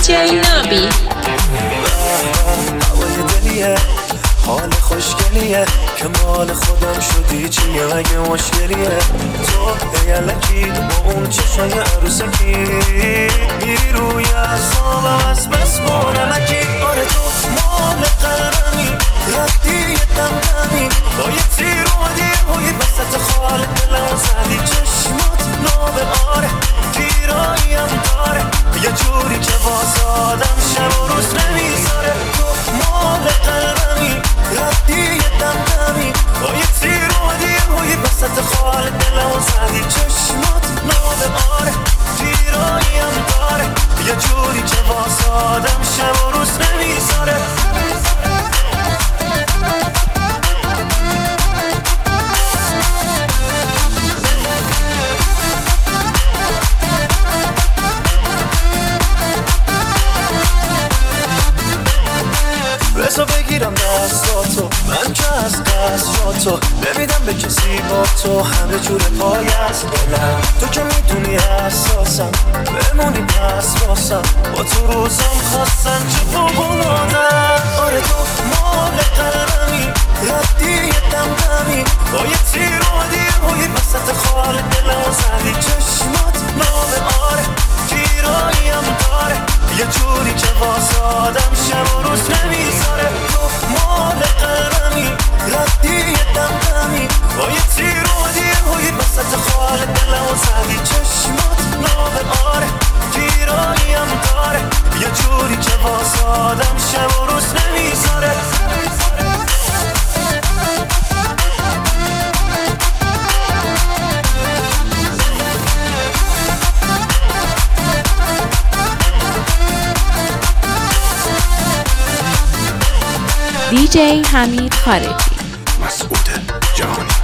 دیجی نابی. هوای دلیه، حال خوشگلیه که مال خودم شدی، چیه مگه مشکلیه؟ تو یلکی با اون چشای عروسکی میری روی اعصابم از بس مونمکی. آره تو مال قلبمی، ردی دمدمی، با یه تیر اومدی روی وسط خال دلم زدی. چشمات نابه آره، گیراییم داره یه جوری که واسه آدم شب و روز نمیذاره. تو مال قلبمی، ردی دمدمی، با یه تیر اومدی روی وسط خال دلم زدی. چشمات نابه آره، گیراییم داره یه جوری که واسه آدم شب و روز نمیذاره. بسا بگیرم دستاتو، من که از قصراتو نمیدم به کسی با تو، همه جور پای از دلم. تو که میدونی احساسم، بمونی پس باسم، با تو روزم خواستن چه فوق‌العاده‌ام. آره تو مال قلبمی، ردی دمدمی، با یه تیر اومدی روی وسط خال دلم زدی. چشمات نابه آره، گیراییم داره یه جوری که واسه آدم شب و روز نمیذاره. تو مال قلبمی، ردی دمدمی، با یه تیر اومدی روی وسط خال دلم زدی. چشمات نابه آره، گیراییم داره یه جوری که واسه آدم شب و روز نمیذاره. دیجی حمید خارجی. مسعود جهانی.